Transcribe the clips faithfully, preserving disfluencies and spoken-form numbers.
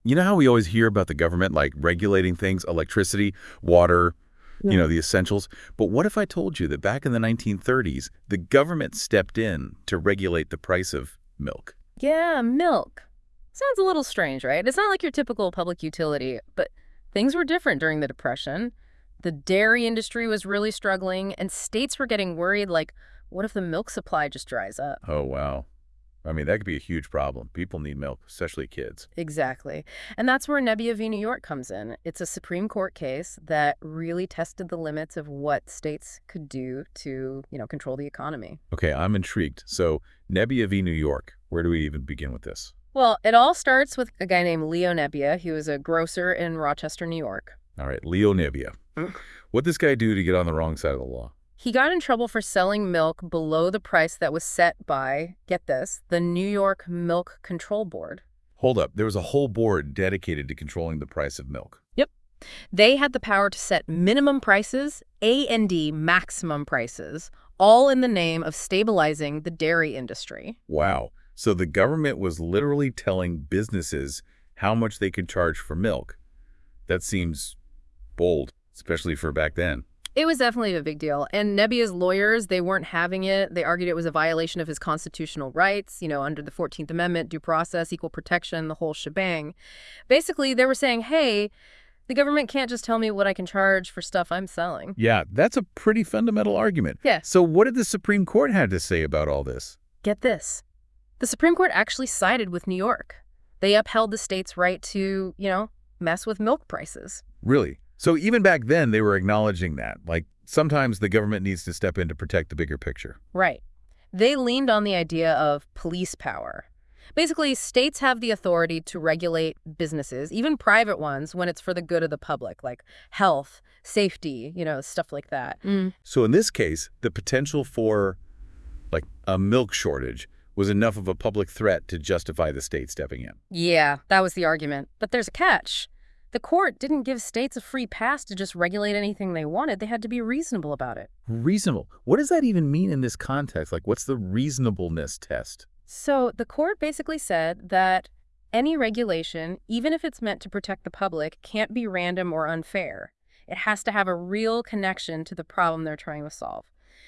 You know how we always hear about the government, like, regulating things, electricity, water, you Yeah. know, the essentials? But what if I told you that back in the nineteen thirties, the government stepped in to regulate the price of milk? Yeah, milk. Sounds a little strange, right? It's not like your typical public utility, but things were different during the Depression. The dairy industry was really struggling, and states were getting worried, like, what if the milk supply just dries up? Oh, wow. I mean, that could be a huge problem. People need milk, especially kids. Exactly. And that's where Nebbia v. New York comes in. It's a Supreme Court case that really tested the limits of what states could do to, you know, control the economy. Okay, I'm intrigued. So, Nebbia v. New York, where do we even begin with this? Well, it all starts with a guy named Leo Nebbia. He was a grocer in Rochester, New York. All right, Leo Nebbia. Mm. What'd this guy do to get on the wrong side of the law? He got in trouble for selling milk below the price that was set by, get this, the New York Milk Control Board. Hold up, there was a whole board dedicated to controlling the price of milk. Yep. They had the power to set minimum prices, A and D maximum prices, all in the name of stabilizing the dairy industry. Wow. So the government was literally telling businesses how much they could charge for milk. That seems bold, especially for back then. It was definitely a big deal. And Nebbia's lawyers, they weren't having it. They argued it was a violation of his constitutional rights, you know, under the fourteenth Amendment, due process, equal protection, the whole shebang. Basically, they were saying, hey, the government can't just tell me what I can charge for stuff I'm selling. Yeah, that's a pretty fundamental argument. Yeah. So what did the Supreme Court have to say about all this? Get this. The Supreme Court actually sided with New York. They upheld the state's right to, you know, mess with milk prices. Really? So even back then, they were acknowledging that. Like, sometimes the government needs to step in to protect the bigger picture. Right. They leaned on the idea of police power. Basically, states have the authority to regulate businesses, even private ones, when it's for the good of the public, like health, safety, you know, stuff like that. Mm. So in this case, the potential for, like, a milk shortage was enough of a public threat to justify the state stepping in. Yeah, that was the argument. But there's a catch. The court didn't give states a free pass to just regulate anything they wanted. They had to be reasonable about it. Reasonable. What does that even mean in this context? Like, what's the reasonableness test? So the court basically said that any regulation, even if it's meant to protect the public, can't be random or unfair. It has to have a real connection to the problem they're trying to solve.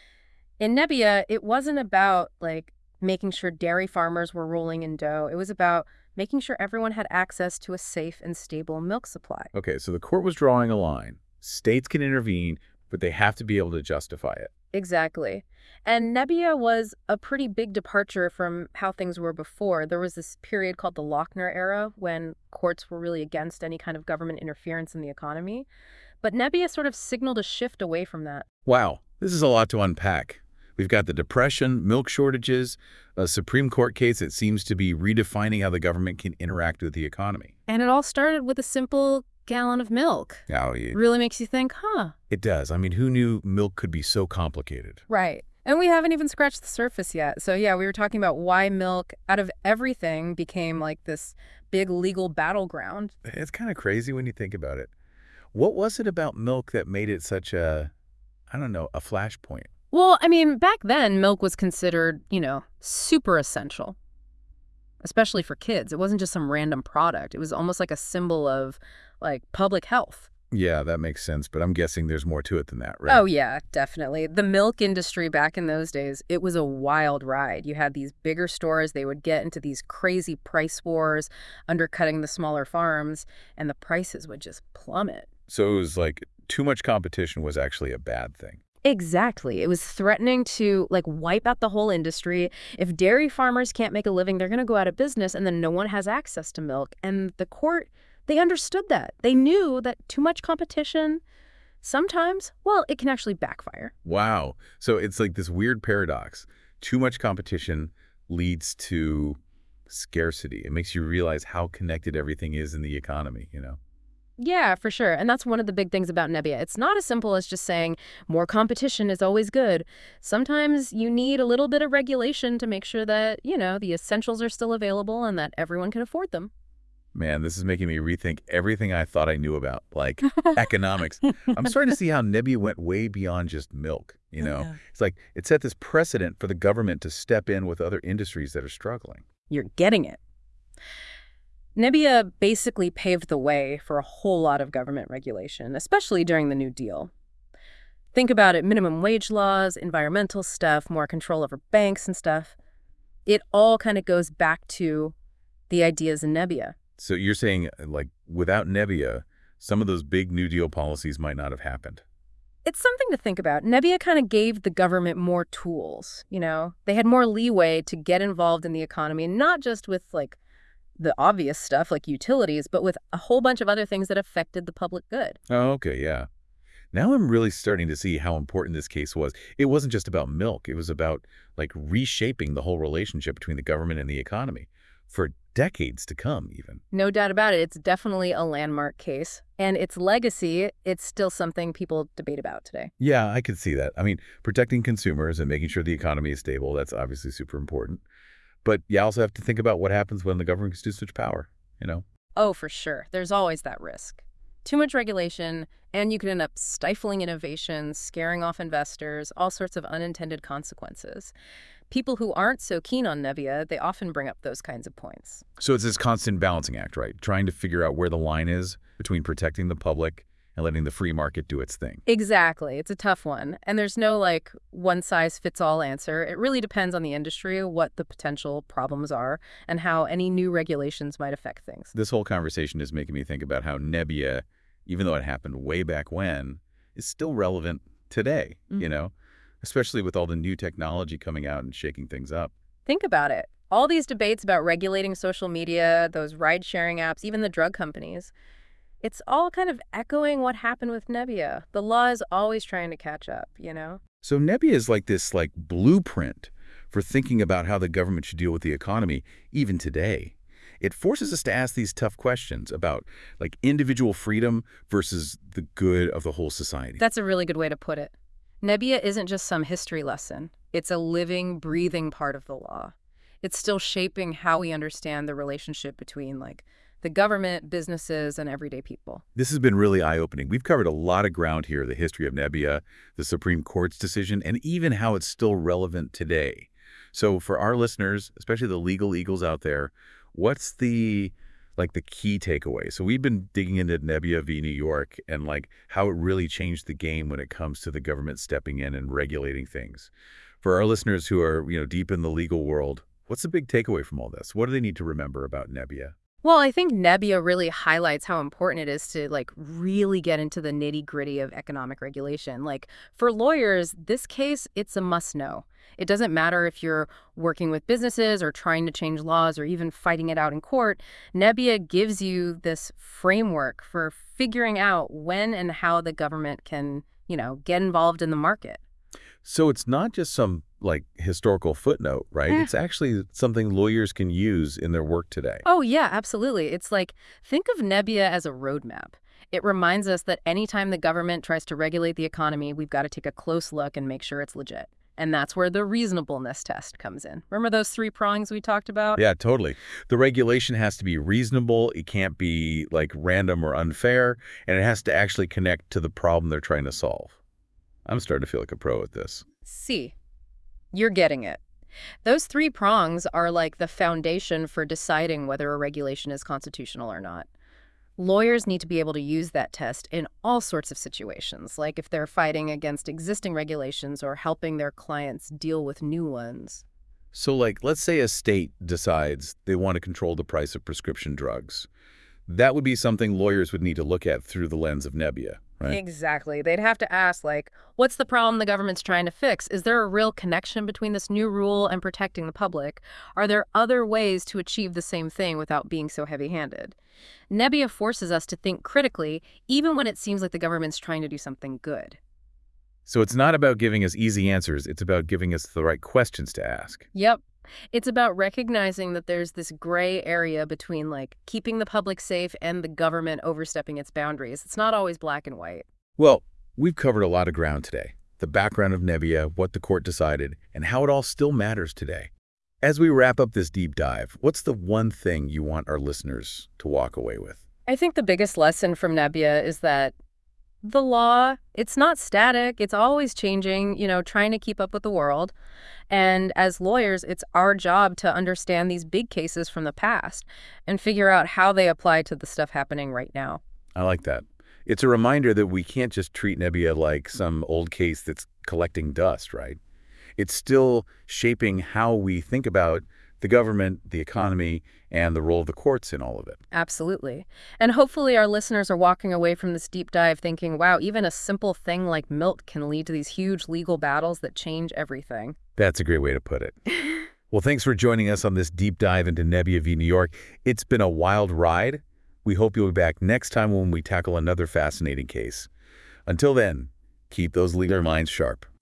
In Nebbia, it wasn't about, like, making sure dairy farmers were rolling in dough. It was about making sure everyone had access to a safe and stable milk supply. Okay, so the court was drawing a line. States can intervene, but they have to be able to justify it. Exactly. And Nebbia was a pretty big departure from how things were before. There was this period called the Lochner era when courts were really against any kind of government interference in the economy. But Nebbia sort of signaled a shift away from that. Wow, this is a lot to unpack. We've got the Depression, milk shortages, a Supreme Court case that seems to be redefining how the government can interact with the economy. And it all started with a simple gallon of milk. Oh, yeah. Really makes you think, huh? It does. I mean, who knew milk could be so complicated? Right. And we haven't even scratched the surface yet. So yeah, we were talking about why milk, out of everything, became like this big legal battleground. It's kind of crazy when you think about it. What was it about milk that made it such a, I don't know, a flashpoint? Well, I mean, back then, milk was considered, you know, super essential, especially for kids. It wasn't just some random product. It was almost like a symbol of, like, public health. Yeah, that makes sense, but I'm guessing there's more to it than that, right? Oh, yeah, definitely. The milk industry back in those days, it was a wild ride. You had these bigger stores. They would get into these crazy price wars, undercutting the smaller farms, and the prices would just plummet. So it was like too much competition was actually a bad thing. Exactly. It was threatening to, like, wipe out the whole industry. If dairy farmers can't make a living, they're going to go out of business, and then no one has access to milk. And the court, they understood that. They knew that too much competition, sometimes, well, it can actually backfire. Wow. So it's like this weird paradox. Too much competition leads to scarcity. It makes you realize how connected everything is in the economy, you know? Yeah, for sure. And that's one of the big things about Nebbia. It's not as simple as just saying more competition is always good. Sometimes you need a little bit of regulation to make sure that, you know, the essentials are still available and that everyone can afford them. Man, this is making me rethink everything I thought I knew about, like economics. I'm starting to see how Nebbia went way beyond just milk, you know? Yeah. It's like it set this precedent for the government to step in with other industries that are struggling. You're getting it. Nebbia basically paved the way for a whole lot of government regulation, especially during the New Deal. Think about it, minimum wage laws, environmental stuff, more control over banks and stuff. It all kind of goes back to the ideas in Nebbia. So you're saying, uh, like, without Nebbia, some of those big New Deal policies might not have happened. It's something to think about. Nebbia kind of gave the government more tools, you know? They had more leeway to get involved in the economy, and not just with, like, the obvious stuff like utilities, but with a whole bunch of other things that affected the public good. Oh, okay, yeah. Now I'm really starting to see how important this case was. It wasn't just about milk. It was about, like, reshaping the whole relationship between the government and the economy for decades to come, even. No doubt about it. It's definitely a landmark case. And its legacy, it's still something people debate about today. Yeah, I could see that. I mean, protecting consumers and making sure the economy is stable, that's obviously super important. But you also have to think about what happens when the government gets too much power, you know? Oh, for sure. There's always that risk. Too much regulation, and you could end up stifling innovation, scaring off investors, all sorts of unintended consequences. People who aren't so keen on Nebbia, they often bring up those kinds of points. So it's this constant balancing act, right? Trying to figure out where the line is between protecting the public and letting the free market do its thing. Exactly. It's a tough one. And there's no, like, one-size-fits-all answer. It really depends on the industry, what the potential problems are, and how any new regulations might affect things. This whole conversation is making me think about how Nebbia, even though it happened way back when, is still relevant today, Mm. you know? Especially with all the new technology coming out and shaking things up. Think about it. All these debates about regulating social media, those ride-sharing apps, even the drug companies, it's all kind of echoing what happened with Nebbia. The law is always trying to catch up, you know? So Nebbia is like this like blueprint for thinking about how the government should deal with the economy, even today. It forces us to ask these tough questions about like individual freedom versus the good of the whole society. That's a really good way to put it. Nebbia isn't just some history lesson. It's a living, breathing part of the law. It's still shaping how we understand the relationship between, like, the government, businesses, and everyday people. This has been really eye-opening. We've covered a lot of ground here, the history of Nebbia, the Supreme Court's decision, and even how it's still relevant today. So for our listeners, especially the legal eagles out there, what's the like the key takeaway? So we've been digging into Nebbia v. New York and like how it really changed the game when it comes to the government stepping in and regulating things. For our listeners who are, you know, deep in the legal world, what's the big takeaway from all this? What do they need to remember about Nebbia? Well, I think Nebbia really highlights how important it is to, like, really get into the nitty-gritty of economic regulation. Like, for lawyers, this case, it's a must-know. It doesn't matter if you're working with businesses or trying to change laws or even fighting it out in court. Nebbia gives you this framework for figuring out when and how the government can, you know, get involved in the market. So it's not just some like historical footnote, right? Eh. It's actually something lawyers can use in their work today. Oh, yeah, absolutely. It's like, think of Nebbia as a roadmap. It reminds us that anytime the government tries to regulate the economy, we've got to take a close look and make sure it's legit. And that's where the reasonableness test comes in. Remember those three prongs we talked about? Yeah, totally. The regulation has to be reasonable. It can't be like random or unfair, and it has to actually connect to the problem they're trying to solve. I'm starting to feel like a pro at this. See, you're getting it. Those three prongs are like the foundation for deciding whether a regulation is constitutional or not. Lawyers need to be able to use that test in all sorts of situations, like if they're fighting against existing regulations or helping their clients deal with new ones. So like, let's say a state decides they want to control the price of prescription drugs. That would be something lawyers would need to look at through the lens of Nebbia, right? Exactly. They'd have to ask, like, what's the problem the government's trying to fix? Is there a real connection between this new rule and protecting the public? Are there other ways to achieve the same thing without being so heavy-handed? Nebbia forces us to think critically, even when it seems like the government's trying to do something good. So it's not about giving us easy answers. It's about giving us the right questions to ask. Yep. It's about recognizing that there's this gray area between, like, keeping the public safe and the government overstepping its boundaries. It's not always black and white. Well, we've covered a lot of ground today. The background of Nebbia, what the court decided, and how it all still matters today. As we wrap up this deep dive, what's the one thing you want our listeners to walk away with? I think the biggest lesson from Nebbia is that The law, it's not static. It's always changing, you know, trying to keep up with the world. And as lawyers, it's our job to understand these big cases from the past and figure out how they apply to the stuff happening right now. I like that. It's a reminder that we can't just treat Nebbia like some old case that's collecting dust, right? It's still shaping how we think about the government, the economy, and the role of the courts in all of it. Absolutely. And hopefully our listeners are walking away from this deep dive thinking, wow, even a simple thing like milk can lead to these huge legal battles that change everything. That's a great way to put it. Well, thanks for joining us on this deep dive into Nebbia v. New York. It's been a wild ride. We hope you'll be back next time when we tackle another fascinating case. Until then, keep those legal minds sharp.